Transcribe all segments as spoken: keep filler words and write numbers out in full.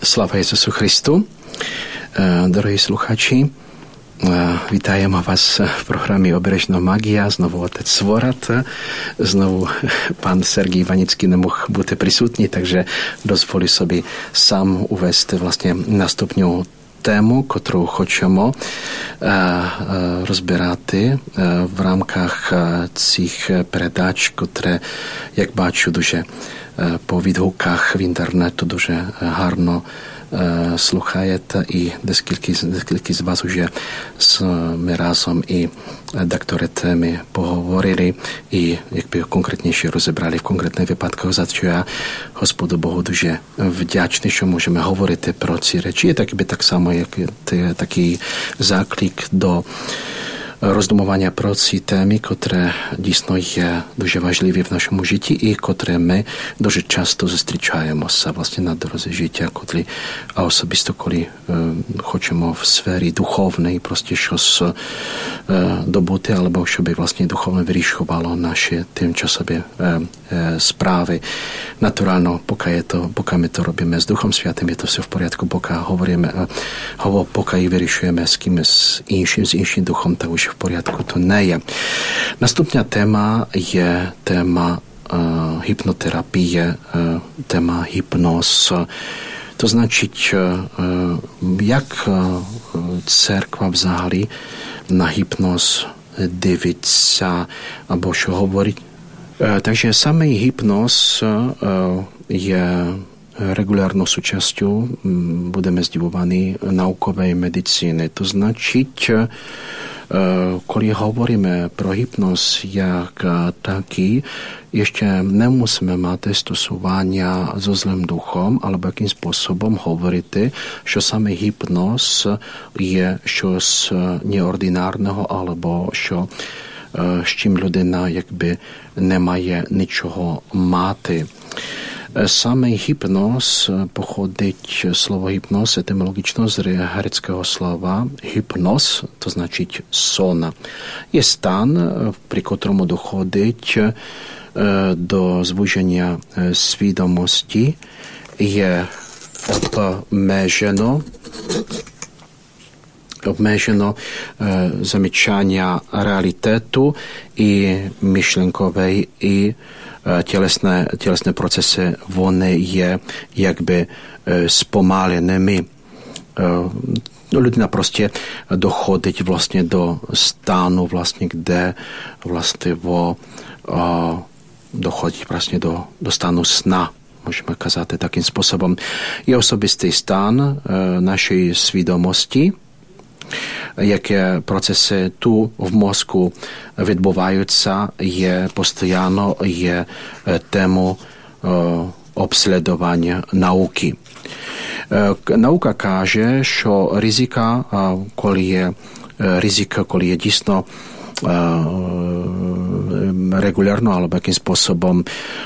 Sláva Jezusu Christu. Dorohí sluchači, vítajem vás v programe Obrežná magia. Znovu otec Svorat, znovu pán Sergej Vanický nemohl bути присутній, takže дозволю собі сам увести власне наступну тему, котру хочемо розбирати в рамках цих передач, котре, як бачу, дуже по відгуках в інтернету дуже гарно слухаєте, і декілька, декілька з вас вже ми разом і декторі теми поговорили, і якби конкретніше розібрали в конкретних випадках, за що я Господу Богу дуже вдячний, що можемо говорити про ці речі, так би так само, як такий заклик до роздумування про ці теми, котре дійсно є дуже важливі в нашому житті і котре ми дуже часто зустрічаємося власне на дорозі життя, котрі, а особисто коли е, хочемо в сфері духовної просто щось е, добути, або щоб власне духовно вирішувало наші тимчасові е, е, справи. Натурально, поки, є то, поки ми то робимо з Духом Святим, є то все в порядку, поки говоримо, е, поки вирішуємо з кимось іншим, з іншим духом, та už v poriadku to nie je. Nastupná téma je téma uh, hypnoterapie, uh, téma hypnoz. To značiť, uh, jak uh, cerkva vzali na hypnoz dивиться, або що говорить. Uh, takže samej hypnoz uh, je regulárnou súčasťou, budeme zdivovaní, naukovej medicíny. To značiť, коли говоримо про гіпноз як такий, ще не мусимо мати стосування зі злим духом, або яким способом говорити, що саме гіпноз є щось неординарного, або що з чим людина якби не має нічого мати. Same hypnoz pochodить, slovo hypnoz etymologično z gréckého slova hypnos, to značiť son. Je stan, pri ktorom dochodiť do zbuženia свідомості, je obmежено, obmежено zamyčania realitetu i myšlenkovej i Tělesné, tělesné procesy, вони є якби спомаленими. Людина просто доходить власне до стану, власне, де властиво доходить власне до, до стану сна, можемо казати таким способом. Є особистий стан нашої свідомості, jaké procesy tu v mozku відбуваються, є постійно, є тему обслідування науки. Наука каже, що ризика, коли є ризика, коли є дійсно regulárno alebo akým spôsobom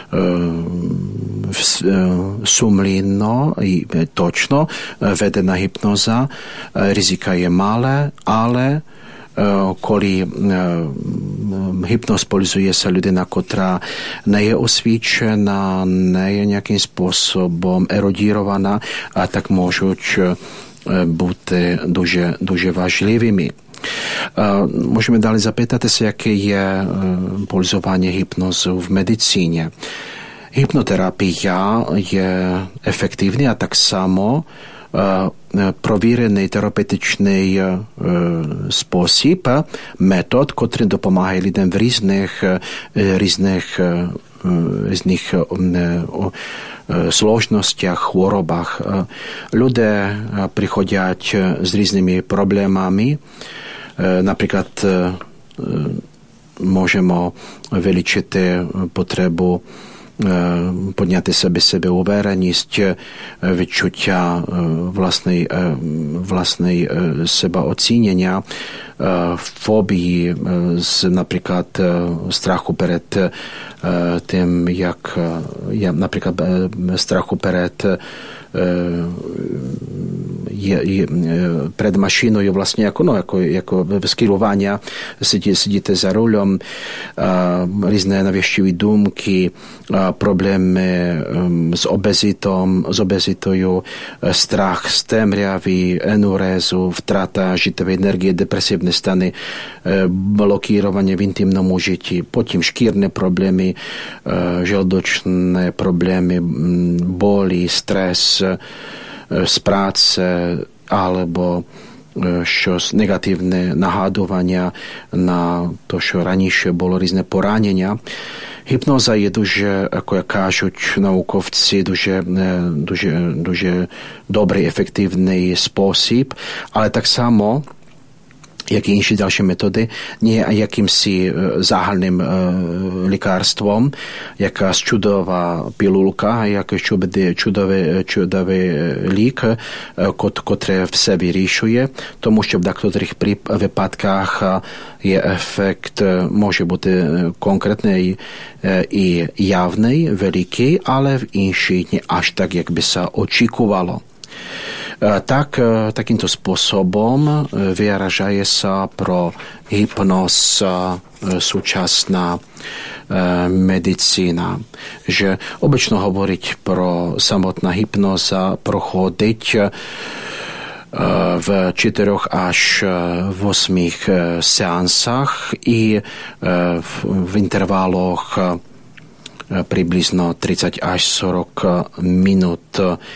sumlínno i točno vedená hypnoza. Rizika je malé, ale коли hypnoz polizuje sa людина, котра не є освічена, не є nejakým spôsobom erodírovaná, a tak môžуть бути дуже, дуже важливими. Môžeme ďalej zapýtať sa, aké je polizovanie hypnozu v medicíne. Hypnoterapia je efektívny a tak samo провірений терапевтичний спосіб, метод, котрий допомагає людям в різних, різних, різних сложностях, хворобах. Люди приходять з різними проблемами. Наприклад, можемо вилічити потребу podňaty sebe sebeuverenosť, відчуття власnej, власnej sebaocínenia, фобії, z napríklad strachu перед tým, jak, napríklad strachu перед je, je, pred mašinою vlastne ako, no, ako, ako skýrovania, sedí, sedíte za ruľom, rізні навязчиві думки, проблеми з обезитом, з обезитою, страх з темряви, енурезу, втрата життєвої енергії, депресивні стани, блокування в інтимному житті, потім шкірні проблеми, желудочні проблеми, болі, стрес з праці, alebo щось негативне нагадування на те, що раніше було різне поранення. Гіпноза є дуже, як кажуть науковці, дуже, дуже, дуже добрий, ефективний спосіб, але так само, як і інші інші методи, не є якимось загальним лікарством, якась чудова пілулка, якийсь чудовий, чудовий лік, котре все вирішує, тому що в деяких випадках є ефект, може бути конкретний і явний, великий, але в іншій не аж так, як би се очікувало. Tak, takýmto spôsobom vyražaje sa pro hypnoz súčasná medicína. Že obyčno hovoriť pro samotná hypnoza prochodiť v čtyroch až osmých seansách i v intervaloch približno tridsať až сорок minút.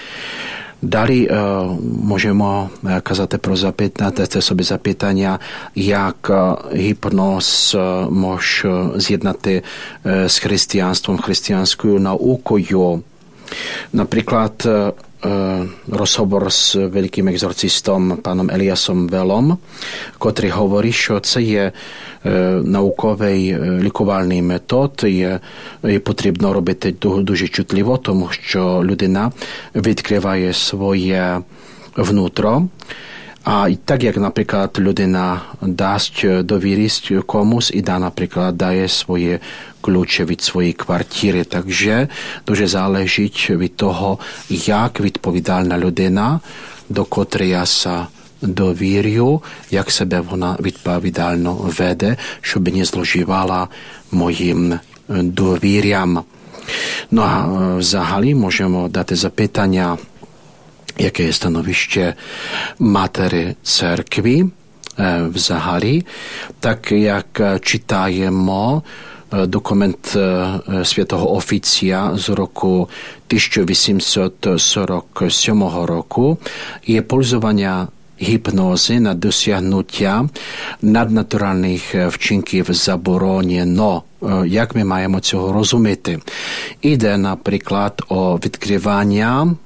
Dali môžeme kazať pro zapýtať sobie zapýtania, jak hypnoz môže zjednať s chrześcijanstvom, chrześcijanskou naukою. Napríklad rozhovor s veľkým exorcistom pánom Eliasom Velom, ktorý hovorí, že це є науковий лікувальний метод, є, є потрібно робити дуже чутливо, тому що людина відкриває своє внутро. А так, як, наприклад, людина дасть довірість комусь і, да, наприклад, дає свої ключі від своєї квартири. Takže дуже залежить від того, як відповідальна людина, до котрої sa довірю, як себе вона відповідально веде, щоб не зловживала моїм довір'ям. Ну а взагалі можемо дати запитання, яке є становище Матері Церкви взагалі, так як читаємо документ Святого Офіція з року тисяча вісімсот сорок сьомого року, є пользування hypnozy na dosiahnutia nadnaturальних вчинків заборонено. Як ми маємо цього розуміти? Іде, наприклад, о відкривання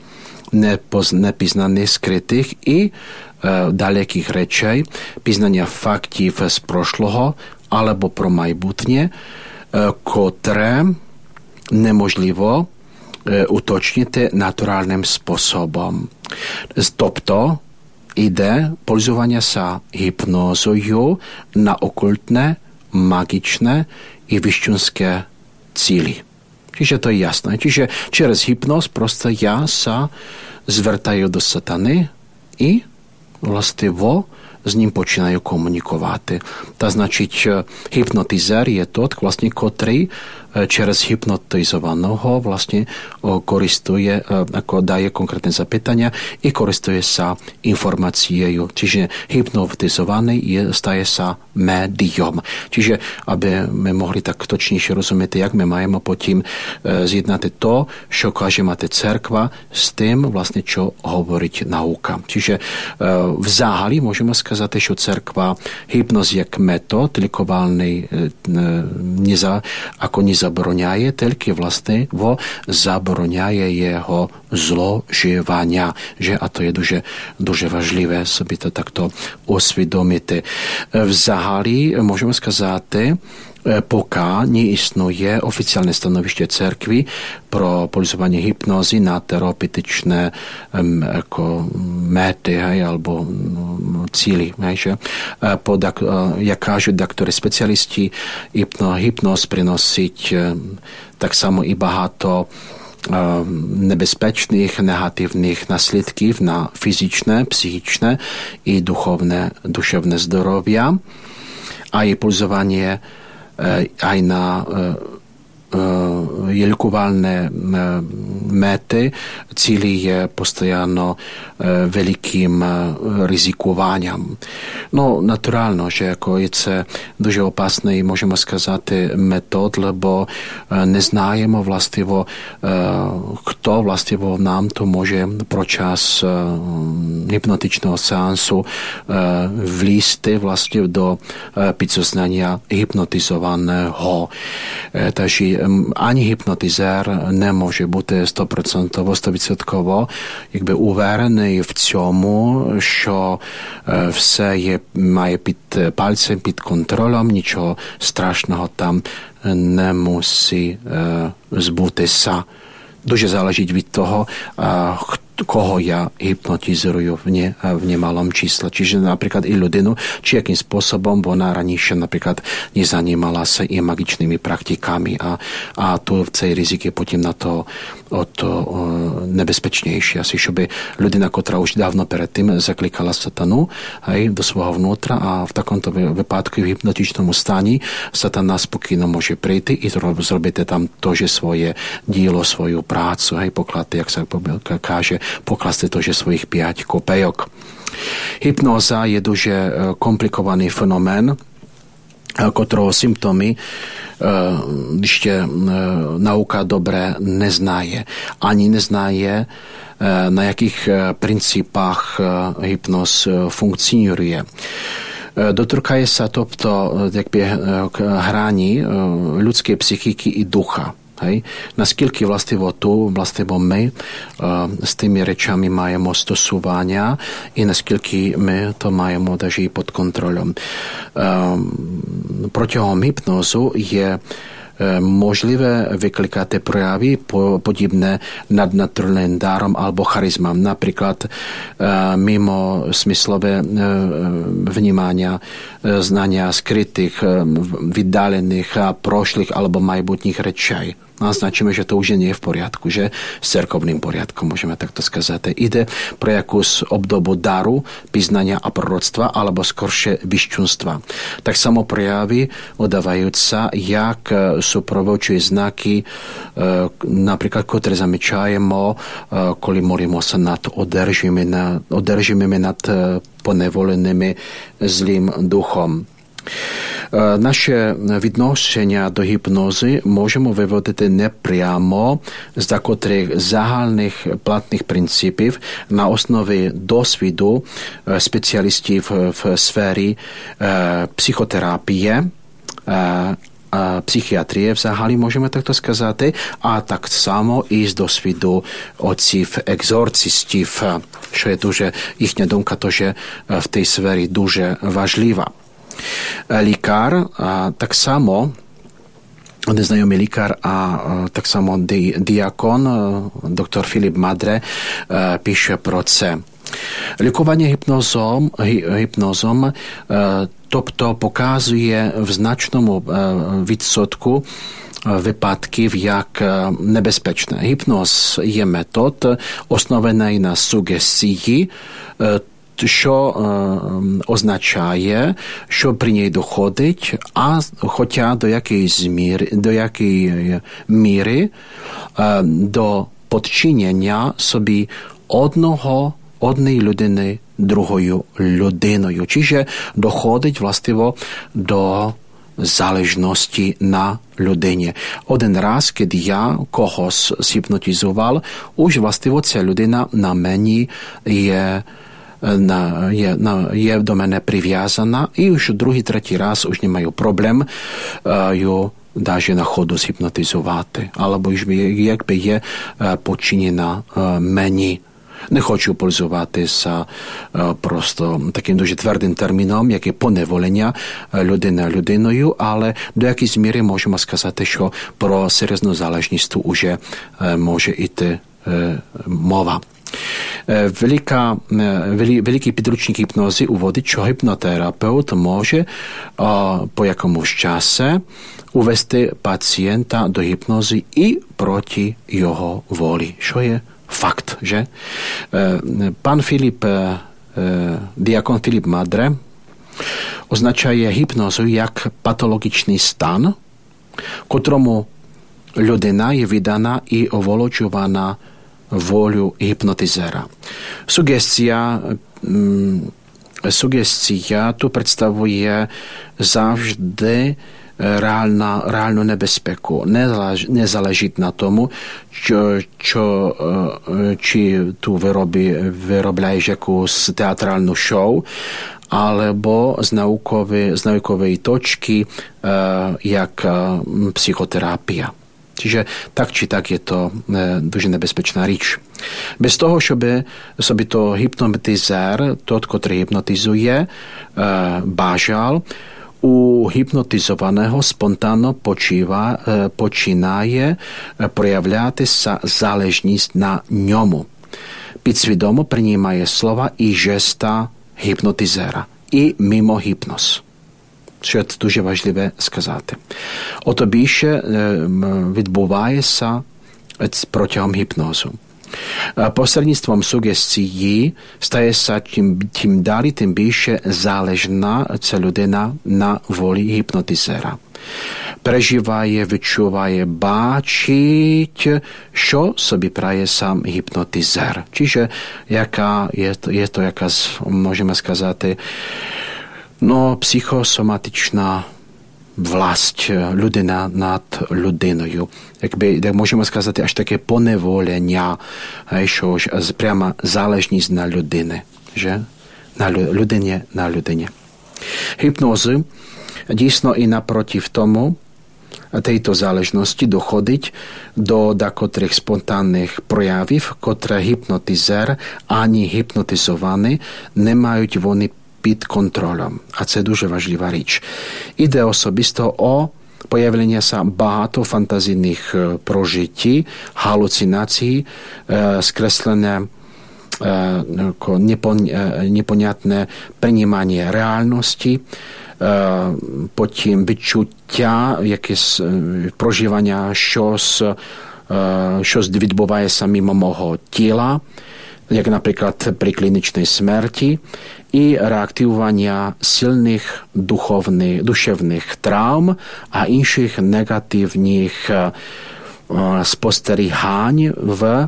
непізнаних, скритих і e, далеких речей, пізнання фактів з прошлого або про майбутнє, e, котре неможливо e, уточнити натуральним способом. Тобто, іде пользування са гіпнозою на окультне, магічне і віщунське цілі. Čiže to je jasné. Čiže через hypnoz prosto ja sa zvrtajú do satany i vlastivo z ním počínajú komunikovať. Tá značiť hypnotizer je to, vlastne, ktorý через hypnotizovaného vlastne koristuje, ako daje konkrétne zapýtania i koristuje sa informáciou. Čiže hypnotizovaný je, staje sa médium. Čiže, aby sme mohli tak točnejšie rozumieť, jak my máme potom zjednať to, čo kaže mať cerkva s tým, vlastne, čo hovoriť nauka. Čiže v záhali môžeme сказати, що церква hypnoz як метод лікувальний неза, ako не забороняє, тільки власне во забороняє його зловживання. Že, a to je дуже, дуже важливе собі то такто усвідомити. Взагалі, можемо сказати, поки не існує офіційне становище церкви про пользування гіпнози на терапевтичне мети або цілі. Як кажуть доктори спеціалісти, гіпноз приносить так само і багато nebezpečných negatívnych následkів na fyzičné, psychičné i duchovné, duševné zdоров'я, a je pulzovanie aj na je lікувальне мети, цілі є постійно великим ризикуванням. Ну, натурально, що jako це дуже опасний, можемо сказати, метод, лебо не знаємо, властиво, хто, властиво, нам то може про час гіпнотичного сеансу влізти, властиво, до підсознання гіпнотизованого. Takže ani hypnotizér nemôže byť sto percent, sto відсотків якби уверений в цьому, що все є, має під пальцем, під контролем, нічого страшного там не мусить збутися. Дуже залежить від того, кого я гіпнотизую в, не, в немалом числе. Čiže napríklad i ľudinu, či akým spôsobom ona раніше, наприклад, не займалася і магічними практиками, а, а то в цей ризик je потім на to, o to nebezpečnejšie. Asi, щоб людина, котра už dávno predtým zaklikala satanu, hej, do svojho vnútra, a v takomto vypadku v hypnotičnom staní satana spokojno môže prejти i zrobíte tam to, že svoje dílo, svoju prácu, hej, pokladte, jak sa káže, poklaste to, že svojich pět kopejok. Hypnoza je дуже komplikovaný fenomén, котрого symptomy ještě nauka dobré neznáje. Ani neznáje, na jakých principách hypnoz funkcionuje. Dotrkaje sa тобто jakby k hraní ľudskej psychiky i ducha. Hej. Naskільки, властиво, tu, властиво, ми з тими речами маємо стосування, і наскільки ми то маємо даже і під контролем. Протягом гіпнозу є можливе викликати прояви подібне наднатуральним даром або харизмам. Наприклад, мимо смислове внимання, знання скритих, віддалених, прошлих або майбутніх речей. Naznačíme, že to už nie je v poriadku, že s cerkovným poriadkom, môžeme takto skazať. Ide pre jakús obdobu daru, píznania a proroctva, alebo skoršie vyščunstva. Tak samo prejavy odávajú sa, jak suprovočujú znaky, napríklad, ktoré zamečajemo, koli morimo sa nad održíme, nad, održíme nad ponevolenými zlým duchom. Naše відношення до гіпнози можемо виводити не прямо з декотрих загальних платних принципів на основі досвіду спеціалістів в сфері психотерапії, psychiatrie vzahali, môžeme takto skazať, a tak samo i z dosvidu otcів exorcistів, що je дуже їхня думка, то že в tej sféry дуже важлива. Lікар, tak samo, neznajomý lікар, a tak samo di, diakon, doktor Filip Madre, píše pro це. Лікування гіпнозом, гіпнозом, тобто показує в значному відсотку випадків як небезпечне. Гіпноз є метод, оснований на сугестії, що е, означає, що при ній доходить, а хоча до якоїсь міри, до якої міри е, до подчинення собі одного, одної людини другою людиною. Čiže доходить, властиво, до залежності на людині. Один раз, коли я когось згіпнотизував, už властиво ця людина на мені є Na, je, na, je do mene priviazaná i už druhý, tretí raz už nemajú problém uh, ju dáže na chodu zhypnotizovať. Alebo už by, jak by je uh, počinená uh, meni. Nechочу пользувати sa uh, просто таким дуже твердим терміном, як і поневолення uh, людини людиною, але до якоїсь міри можемо сказати, що про серйозну залежність уже uh, може йти uh, мова. Велика, великий підручник гіпнози уводить, що гіпнотerapeut може по якомусь часі uvesti pacienta do hypnozy i proti jeho voli. Čo je fakt, že? Pán Filip, diakon Filip Madre označuje hypnozu jak patologičný stan, котрому людина є віддана і оволоджувана волю гіпнотизера. Сугестія, сугестія тут представує завжди реальна, реальну небезпеку. Не залежить на тому, що, що, чи tu виробі, виробляєш якусь театральну шоу, alebo z naukovej, z naukovej točky, jak psychoterapia. Čiže tak či tak je to дуже nebezpečná rіч. Bez toho, щоб собі то hypnotizer, тот, котрий hypnotizuje, бажав, у hypnotizovaného spontánno počíva, počínaje проявлятися залежність на ньому. Підсвідомо приймає слова і жеста hypnotizera i mimo hypnoz. Що це дуже важливо сказати. Ото більше відбувається протягом гіпнозу. Посередництвом сугестії стається тим, тим далі, тим більше залежна ця людина на волі гіпнотизера. Переживає, відчуває, бачить, що собі прає сам гіпнотизер. Čiže яка, є, є то якась, можемо сказати, no, psychosomatičná vlast людина над людиною. Якби, як можемо сказати, аж таке поневолення, що прямо залежність на людини. Že? На людині, на людині. Hypnozy дійсно і напротив тому, tejto záležnosti dochodiť do dakotrých spontánnych projavів, котре hypnotizer ani hypnotizovanі не мають вони під контролем. А це дуже важлива річ. Іде особисто о появлення са багато фантазійних прожитті, галюцинацій, скреслене непонятне приймання реальності, потім відчуття, якесь проживання щось, щось відбувається мимо мого тіла, як, наприклад, при клінічній смерті, і реактивування сильних духовних, душевних травм, а інших негативних спостерігань в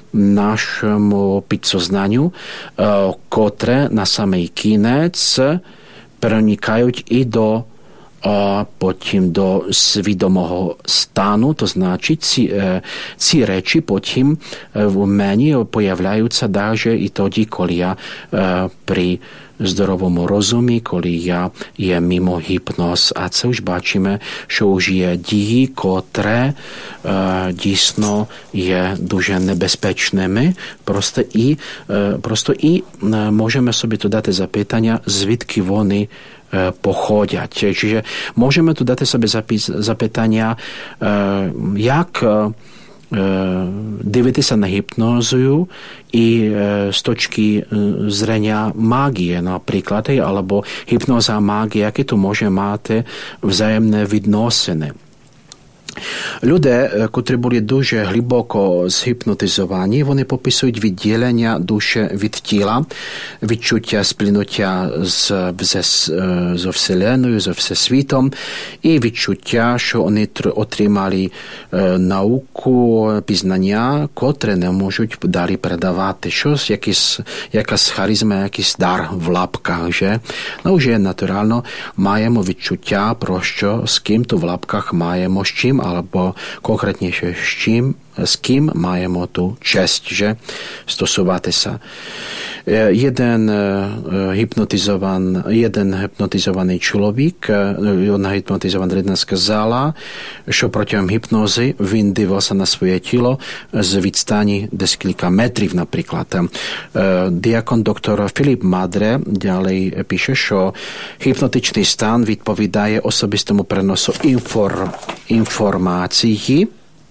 нашому підсознанню, котре на самий кінець проникають і до а потім до свідомого стану, то значить ці, ці речі потім в мені появляються навіть і тоді, коли я при здоровому розумі, коли я є мимо гіпноз. А це ж бачимо, що вже є дії, котре дійсно є дуже небезпечними. Просто і, просто і можемо собі тут дати запитання, звідки вони pochodziać. Čiže môžeme tu dať sobie zapis, zapytania, jak dивити sa na hypnózu i z točky zrenia mágie napríklad, alebo hypnóza a mágia, aké tu môže mať vzájemné відносини. Люди, котрі були дуже глибоко згіпнотизовані, вони пописують відділення душі від тіла, відчуття сплінуття з, з, з Вселеною, з Всесвітом, і відчуття, що вони отримали е, науку, пізнання, котре не можуть далі передавати. Щось, якісь, якась харизма, якийсь дар в лапках. Же? Ну, вже натурально маємо відчуття про що, з ким то в лапках маємо, з чим, alebo konkrétnejšie s čím, s kým маємо ту честь, že stosovati sa. Jeden hypnotizovan, jeden hypnotizovaný človek, jedna hypnotizovaná людина сказала, що протягом гіпнози він дивився на своє тіло з відстані декілька метрів, наприклад. Діакон доктор Філіп Мадре далі пише, що гіпнотичний стан відповідає особистому переносу інфор, інформації,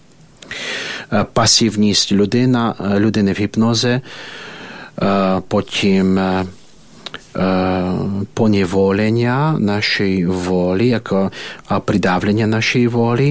пасивність людина, людини в гіпнозе, потім ponevolenia našej voli ako, a pridávlenia našej voli,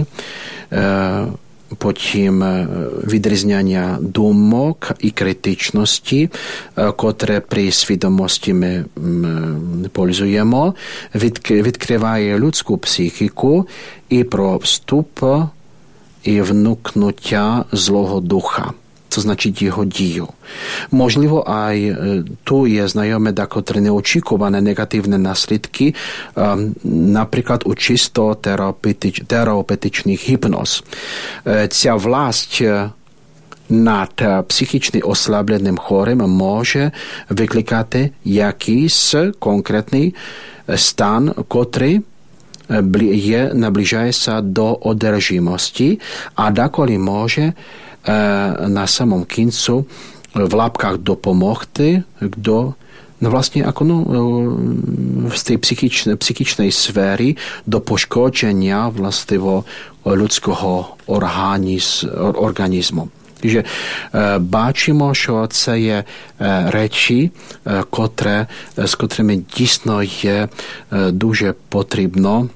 потім відрізняння думок і критичності, котре при свідомості ми пользуємо, відкриває людську психіку і про вступ і вникнуття злого духа. To značiť jeho dію. Можливо, aj tu je znajome декотрі неочікуваné negatívne následky, napríklad u čisto terapeutič, terapeutičných hypnoz. Ця власть над психічно ослабленим хворим може викликати якийсь конкретний стан, котрий je, nabližaje sa do održimosti a dakoli môže na samom kincu v lápkach dopomogti, kto no vlastne ako no, z tej psychičnej, psychičnej sféry do poškodenia vlastivo ľudského organiz, organizmu. Takže bачимо, що це є речі, котре, з котрими дійсно є дуже потрібно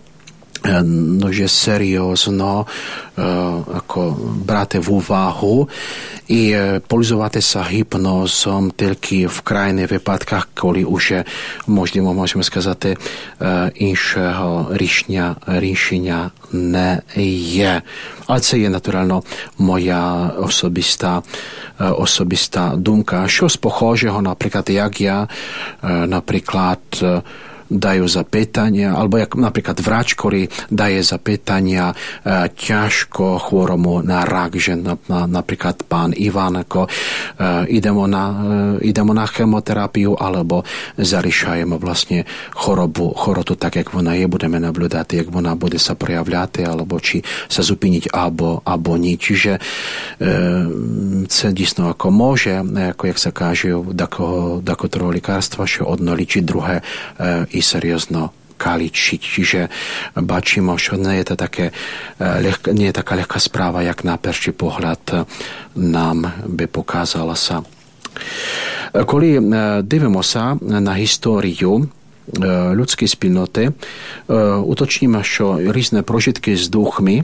дуже серйозно ako brати в увагу і пользуватися гіпнозом тільки в крайніх випадках, коли уже, можливо, можемо сказати, іншого рішення, рішення не є. Але це є, натурально, моя особиста, особиста думка. Щось похожого, наприклад, як я, наприклад, dajú zapýtania, alebo jak napríklad vrač, ktorý daje zapýtania e, ťažko chvoromu na rak, že na, na, napríklad pán Ivan, ako e, idemo, na, e, idemo na chemoterapiu, alebo zarišajeme vlastne chorobu, chorotu tak, jak ona je, budeme nablúdať, jak ona bude sa projavľať, alebo či sa zupiniť, alebo, alebo nie. Čiže e, це дійсно ako môže, ako jak sa káže, takého, takého lekárstva, že одно лічить, druhé e, i seriózno kaličiť. Čiže bачимо, що не je to také, nie je taká ľahká správa, jak na prvý pohľad nám by pokázala sa. Коли дивимося на історію людської спільноти, уточнімо, що різні прожитки з духами,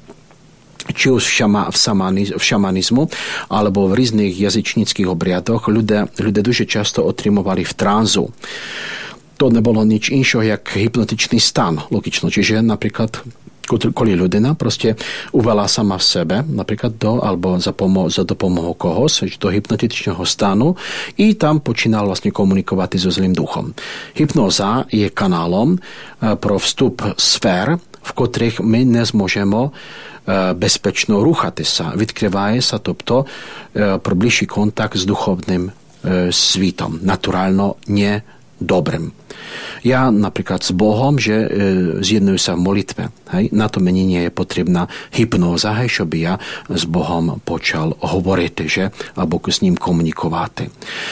či už v, šama, v, samaniz, v šamanizmu, alebo v rізних jazyčníckých obriadoch, ľudia, ľudia дуже часто отримували в tranzu. To nebolo nič іншого, як hypnotičný stan, logično. Čiže napríklad, коли людина proste uvela sama v sebe, napríklad do, alebo za, pomo- za dopomogou kohos, do hypnotičného stanu i tam počínal vlastne komunikovať so zlým duchom. Hypnoza je kanálom pro vstup sfér, v ktorých my nezmôžeme bezpečno rúchati sa. Відкриває sa, тобто про ближчий контакт з духовним світом, натурально не dobrým. Ja napríklad s Bohom, že e, zjednujú sa v molitve. Hej? Na to meni nie je potrebná hypnóza, hej, čo by ja s Bohom počal hovoriť, že? Alebo s ním komunikovať.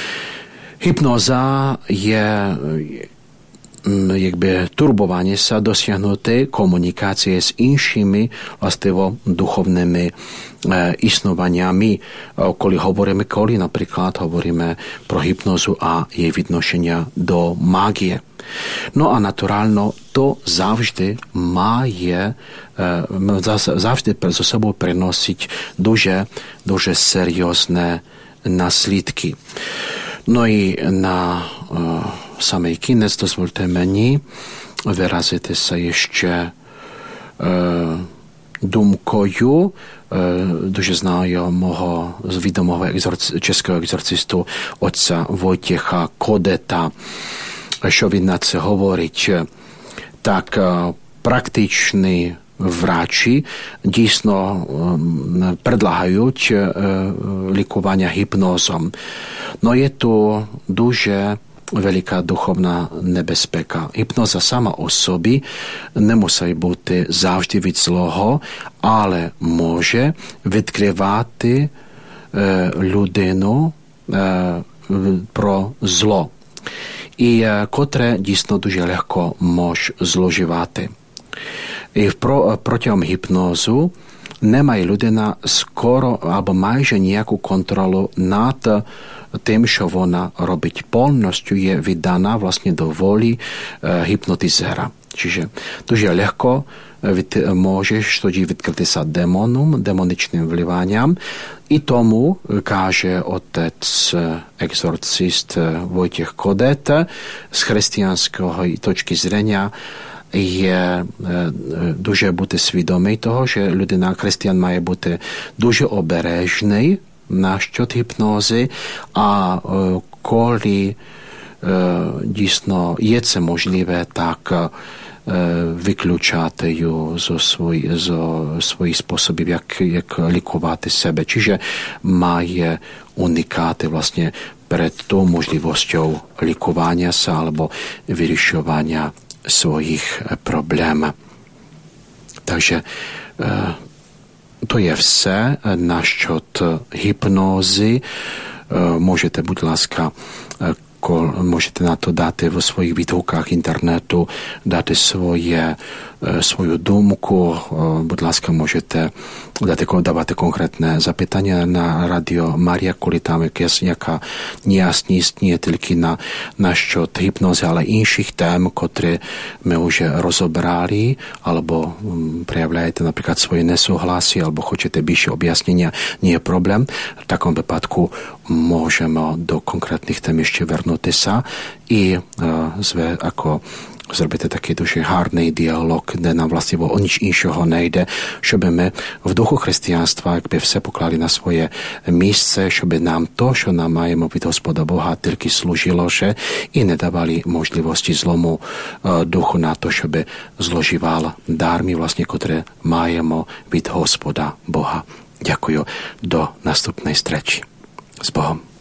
Hypnóza je jakby turbovanie sa dosiahnuté komunikácie s inšími vlastivo duchovnými e, istnovaniami. Koli hovoríme, koli napríklad hovoríme pro hypnozu a jej vynošenia do mágie. No a naturálno to zavždy má je, e, zavždy so sebou prenosiť дуже, дуже seriózne následky. No i na e, samej kінець дозвольте мені виразити sa ešte e, думкою e, дуже знайомого, відомого екзорci, českého екзорциstu отця Войtěcha Kodeta, що він на це говорить. Так, e, практичні врачі дійсно предлагають e, лікування гіпнозом. Но є то дуже veľká duchovná nebezpeka. Hypnoza sama o собі не мусить бути завжди від злого, але може відкривати е, людину е, про зло. І е, котре дійсно дуже легко може зловживати. І про, протягом гіпнозу nemajú ľudia skoro alebo majže nejakú kontrolu nad tým, čo ona robiť. Polnosťu je vydaná vlastne do voli e, hypnotizera. Čiže to je ľahko, môžeš totiž vytkryť sa démonom, demoničným vlivaniam. I tomu káže otec exorcist Vojtech Kodet z kresťanského točky zrenia. Je дуже бути свідомий того, що людина, християн, має бути дуже обережний насчет гіпнози, а коли дійсно є це можливе, так виключати його зі свої, своїх способів, як, як лікувати себе. Čiže має уникати, власне, перед тою можливістю лікування sa alebo вирішування svojich problém. Takže to je vše насчет hypnózy. Môžete, buď láska, môžete na to dať vo svojich výtvoľkách internetu, dáte svoje, svoju dumku, buď láska, môžete dáte, dávate konkrétne zapytania na Radio Maria, kvôli tam je nejaká nejasnosť, nie tільки na насчет hypnozy, ale інших tém, ktoré my už rozobrali, alebo prejavляєте, napríklad, svoje nesúhlasy, alebo chcete bільше objasnenia, nie je problém. V takom vypadku môžeme do konkrétnych tém ešte vrnúť sa i zve, ako zробити такий дуже гарний діалог, де нам, власне, о ніч іншого не йде, щоб ми в духу християнства, якби все поклали на своє місце, щоб нам то, що нам маємо від Господа Бога, тільки служило ще і не давали можливості злому духу на то, щоб зловживав дарми, власне, котрі маємо від Господа Бога. Дякую. До наступної зустрічі. З Богом.